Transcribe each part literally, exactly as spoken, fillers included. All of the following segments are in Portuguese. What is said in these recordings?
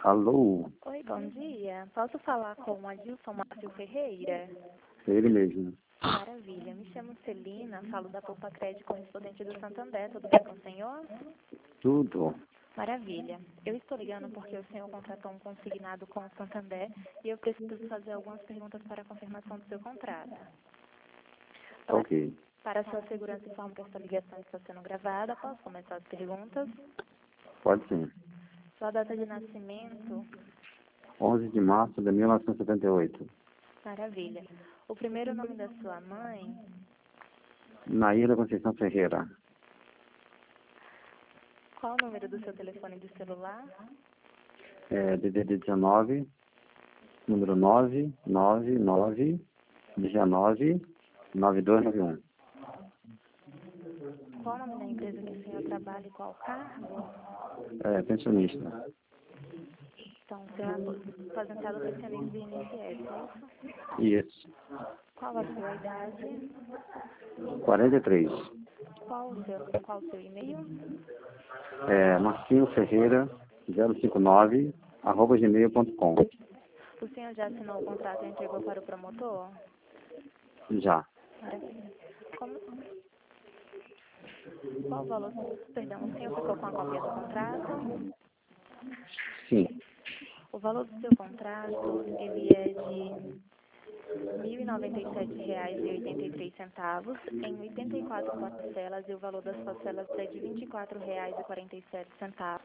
Alô? Oi, bom dia. Posso falar com o Adilson Márcio Ferreira? Ele mesmo. Maravilha. Me chamo Celina, falo da Poupa Crédito correspondente do Santander. Tudo bem com o senhor? Tudo. Maravilha. Eu estou ligando porque o senhor contratou um consignado com o Santander e eu preciso fazer algumas perguntas para a confirmação do seu contrato. Para, Ok. para sua segurança, informo que esta ligação está sendo gravada. Posso começar as perguntas? Pode sim. Sua data de nascimento? onze de março de mil novecentos e setenta e oito. Maravilha. O primeiro nome da sua mãe? Naíra Conceição Ferreira. Qual o número do seu telefone de celular? É, D D D dezenove, número nove nove nove dezenove nove dois nove um. Qual o nome da empresa que o senhor trabalha e qual cargo? É, pensionista. Então, o senhor é aposentado pensionista do I N S S, é isso? Isso. Qual a sua idade? quarenta e três. Qual o seu, qual o seu e-mail? É, Marcinho Ferreira, zero cinco nove, arroba gmail ponto com. O senhor já assinou o contrato e entregou para o promotor? Já. Maravilha. Como... Qual o valor? Perdão, o senhor ficou com a cópia do contrato? Sim. O valor do seu contrato, ele é de mil e noventa e sete reais e oitenta e três centavos em oitenta e quatro parcelas e o valor das parcelas é de vinte e quatro reais e quarenta e sete centavos.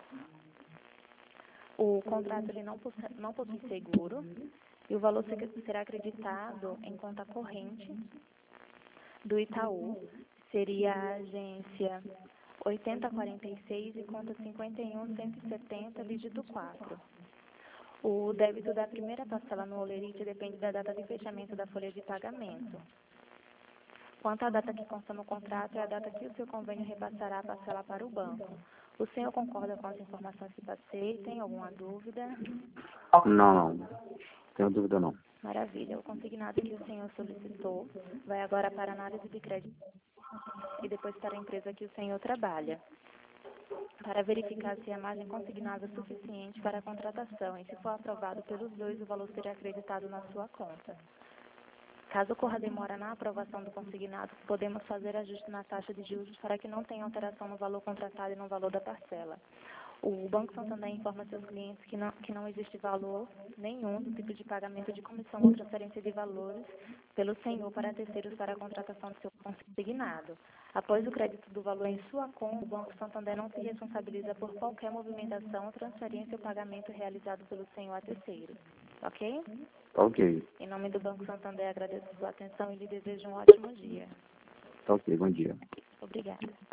O contrato ele não possui, não possui seguro e o valor será acreditado em conta corrente do Itaú. Seria a agência oitenta quarenta e seis e conta cinquenta e um cento e setenta, dígito quatro. O débito da primeira parcela no Olerite depende da data de fechamento da folha de pagamento. Quanto à data que consta no contrato, é a data que o seu convênio repassará a parcela para o banco. O senhor concorda com as informações que passei? Tem alguma dúvida? Não, não. Tenho dúvida não. Maravilha. O consignado que o senhor solicitou vai agora para análise de crédito e depois para a empresa que o senhor trabalha, para verificar se a margem consignada é suficiente para a contratação e, se for aprovado pelos dois, o valor será acreditado na sua conta. Caso ocorra demora na aprovação do consignado, podemos fazer ajuste na taxa de juros para que não tenha alteração no valor contratado e no valor da parcela. O Banco Santander informa seus clientes que não, que não existe valor nenhum do tipo de pagamento de comissão ou transferência de valores pelo senhor para terceiros para a contratação do seu consignado. Após o crédito do valor em sua conta, o Banco Santander não se responsabiliza por qualquer movimentação, transferência ou pagamento realizado pelo senhor a terceiros. Ok? Ok. Em nome do Banco Santander, agradeço a sua atenção e lhe desejo um ótimo dia. Ok, bom dia. Obrigada.